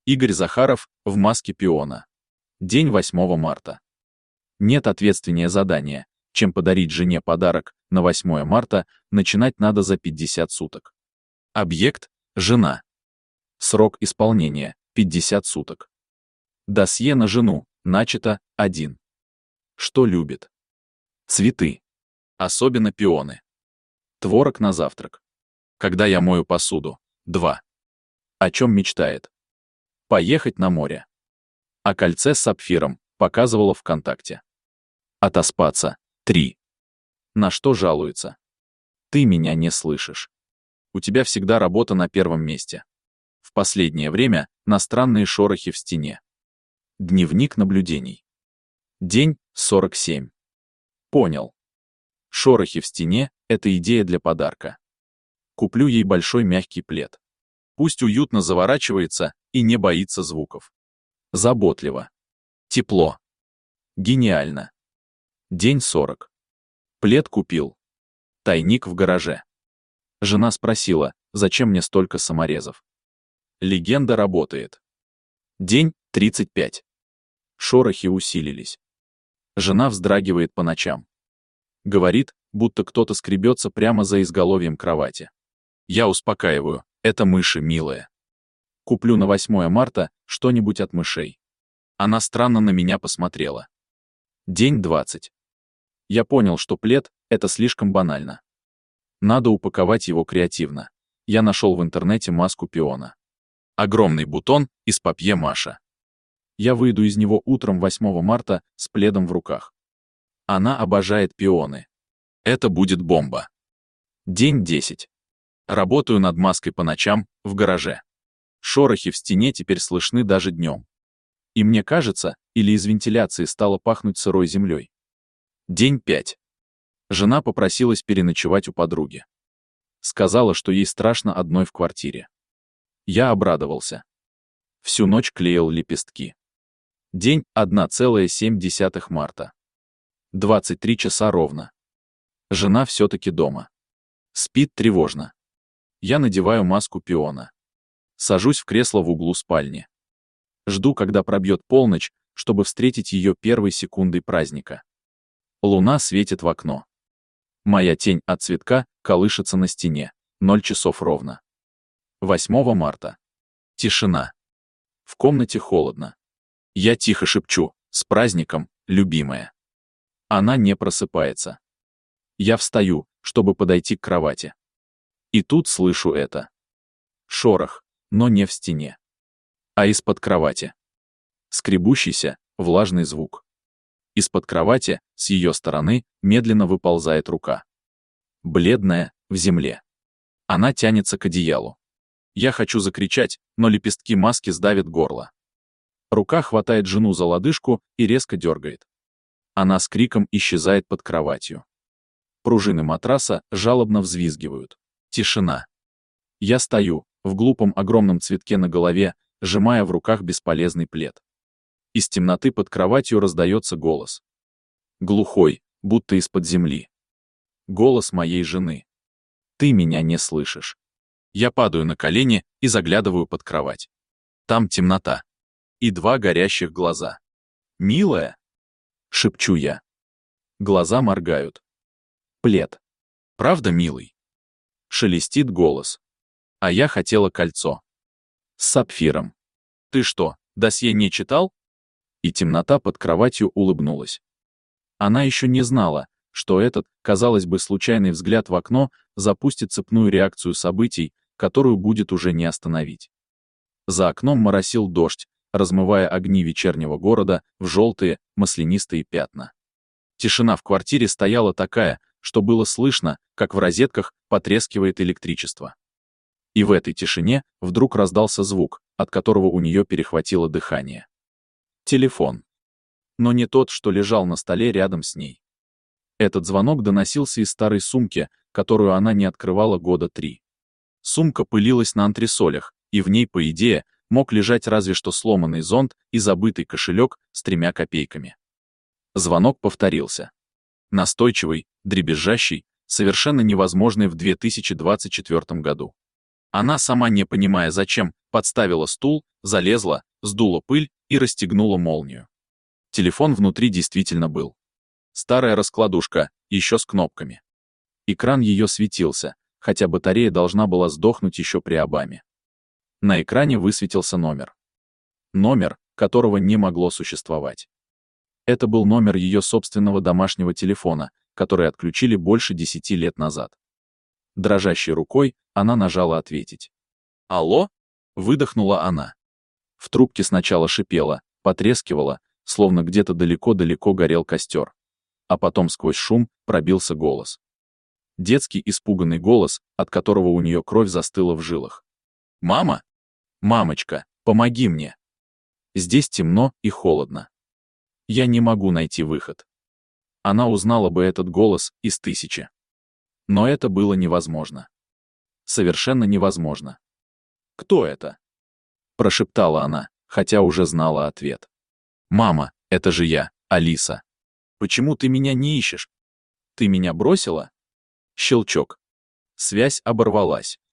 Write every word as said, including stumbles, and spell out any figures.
Игорь Захаров в маске пиона. День восьмого марта. Нет ответственнее задания, чем подарить жене подарок на восьмое марта, начинать надо за пятьдесят суток. Объект – жена. Срок исполнения – пятьдесят суток. Досье на жену, начато, один. Что любит? Цветы. Особенно пионы. Творог на завтрак. Когда я мою посуду, два. О чем мечтает? Поехать на море. О кольце с сапфиром, показывала ВКонтакте. Отоспаться, три. На что жалуется? Ты меня не слышишь. У тебя всегда работа на первом месте. В последнее время на странные шорохи в стене. Дневник наблюдений. День сорок семь. Понял. Шорохи в стене — это идея для подарка. Куплю ей большой мягкий плед. Пусть уютно заворачивается и не боится звуков. Заботливо. Тепло. Гениально. День сорок. Плед купил. Тайник в гараже. Жена спросила, зачем мне столько саморезов. Легенда работает. День тридцать пять. Шорохи усилились. Жена вздрагивает по ночам. Говорит, будто кто-то скребется прямо за изголовьем кровати. Я успокаиваю, это мыши, милые. Куплю на восьмое марта что-нибудь от мышей. Она странно на меня посмотрела. День двадцать. Я понял, что плед — это слишком банально. Надо упаковать его креативно. Я нашел в интернете маску пиона. Огромный бутон из папье-маше. Я выйду из него утром восьмого марта с пледом в руках. Она обожает пионы. Это будет бомба. День десять. Работаю над маской по ночам, в гараже. Шорохи в стене теперь слышны даже днем. И мне кажется, или из вентиляции стало пахнуть сырой землей. День пять. Жена попросилась переночевать у подруги. Сказала, что ей страшно одной в квартире. Я обрадовался. Всю ночь клеил лепестки. День первое целое семь десятых марта. двадцать три часа ровно. Жена все-таки дома. Спит тревожно. Я надеваю маску пиона. Сажусь в кресло в углу спальни. Жду, когда пробьет полночь, чтобы встретить ее первой секундой праздника. Луна светит в окно. Моя тень от цветка колышется на стене. Ноль часов ровно. восьмого марта. Тишина. В комнате холодно. Я тихо шепчу: «С праздником, любимая». Она не просыпается. Я встаю, чтобы подойти к кровати. И тут слышу это. Шорох, но не в стене, а из-под кровати. Скребущийся, влажный звук. Из-под кровати, с ее стороны, медленно выползает рука. Бледная, в земле. Она тянется к одеялу. Я хочу закричать, но лепестки маски сдавят горло. Рука хватает жену за лодыжку и резко дергает. Она с криком исчезает под кроватью. Пружины матраса жалобно взвизгивают. Тишина. Я стою, в глупом огромном цветке на голове, сжимая в руках бесполезный плед. Из темноты под кроватью раздается голос. Глухой, будто из-под земли. Голос моей жены. Ты меня не слышишь. Я падаю на колени и заглядываю под кровать. Там темнота. И два горящих глаза. «Милая?» — шепчу я. Глаза моргают. Плед. Правда, милый? Шелестит голос. А я хотела кольцо. С сапфиром. Ты что, досье не читал? И темнота под кроватью улыбнулась. Она еще не знала, что этот, казалось бы, случайный взгляд в окно запустит цепную реакцию событий, которую будет уже не остановить. За окном моросил дождь, размывая огни вечернего города в желтые, маслянистые пятна. Тишина в квартире стояла такая, что было слышно, как в розетках потрескивает электричество. И в этой тишине вдруг раздался звук, от которого у нее перехватило дыхание. Телефон. Но не тот, что лежал на столе рядом с ней. Этот звонок доносился из старой сумки, которую она не открывала года три. Сумка пылилась на антресолях, и в ней, по идее, мог лежать разве что сломанный зонт и забытый кошелек с тремя копейками. Звонок повторился. Настойчивый, дребезжащий, совершенно невозможный в две тысячи двадцать четвёртом году. Она, сама не понимая зачем, подставила стул, залезла, сдула пыль и расстегнула молнию. Телефон внутри действительно был. Старая раскладушка, еще с кнопками. Экран ее светился, хотя батарея должна была сдохнуть еще при Обаме. На экране высветился номер. Номер, которого не могло существовать. Это был номер ее собственного домашнего телефона, который отключили больше десяти лет назад. Дрожащей рукой она нажала «Ответить». «Алло?» — выдохнула она. В трубке сначала шипело, потрескивало, словно где-то далеко-далеко горел костер. А потом сквозь шум пробился голос. Детский испуганный голос, от которого у нее кровь застыла в жилах. «Мама? Мамочка, помоги мне! Здесь темно и холодно. Я не могу найти выход». Она узнала бы этот голос из тысячи. Но это было невозможно. Совершенно невозможно. «Кто это?» — прошептала она, хотя уже знала ответ. «Мама, это же я, Алиса. Почему ты меня не ищешь? Ты меня бросила?» Щелчок. Связь оборвалась.